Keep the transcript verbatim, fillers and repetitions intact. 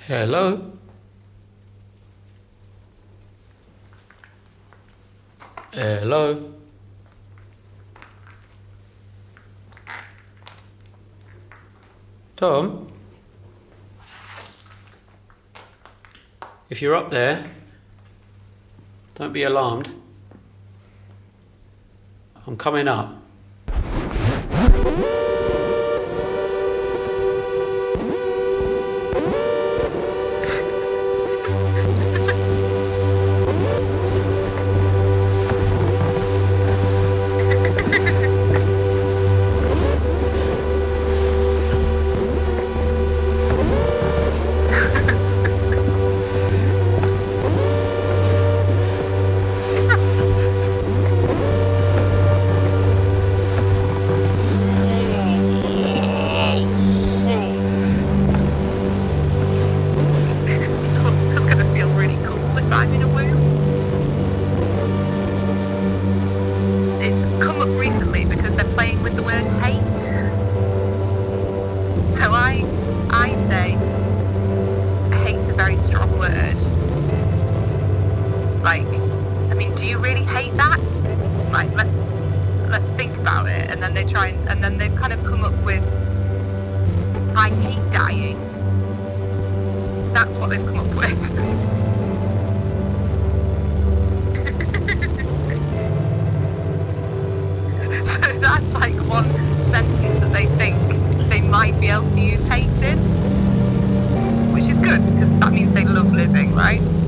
Hello? Hello? Tom? If you're up there, don't be alarmed. I'm coming up. Which is good because that means they love living, right?